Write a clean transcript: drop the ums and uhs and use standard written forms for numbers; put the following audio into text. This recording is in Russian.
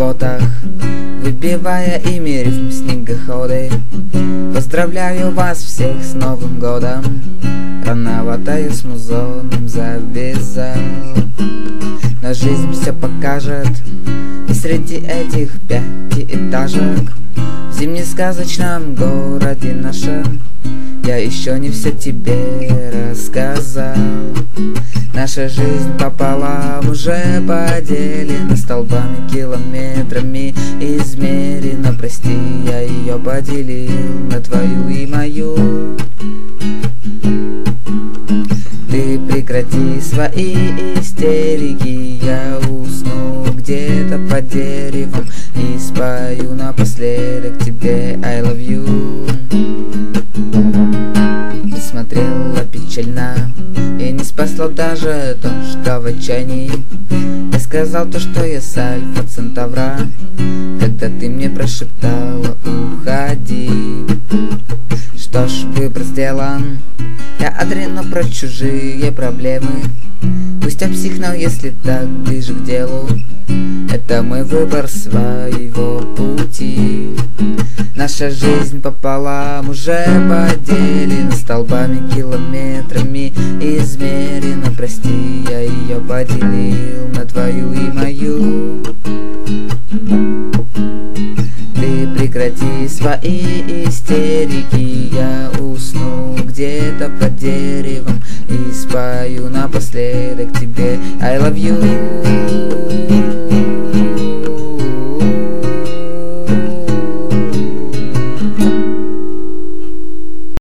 ботах, выбивая ими рифм снегоходы. Поздравляю вас всех с Новым годом, рановато я с музоном завязал. Но жизнь все покажет, и среди этих пятиэтажек в зимнесказочном городе нашем я еще не все тебе рассказал. Наша жизнь пополам уже поделена столбами, километрами измерена. Прости, я ее поделил на твою и мою. Ты прекрати свои истерики, я усну где-то под деревом и спою напоследок тебе I love you. Ты смотрела печально, и не спасло даже то, что в отчаянии я сказал то, что я с Альфа Центавра, когда ты мне прошептала уходи. Что ж, выбор сделан, я отрину про чужие проблемы. Пусть обсихнул, если так ближе к делу, это мой выбор своего пути. Наша жизнь пополам уже поделена столбами, километрами измерена. Прости, я ее поделил на твою и мою. Ты прекрати свои истерики, я усну где-то под деревом и спою напоследок тебе I love you.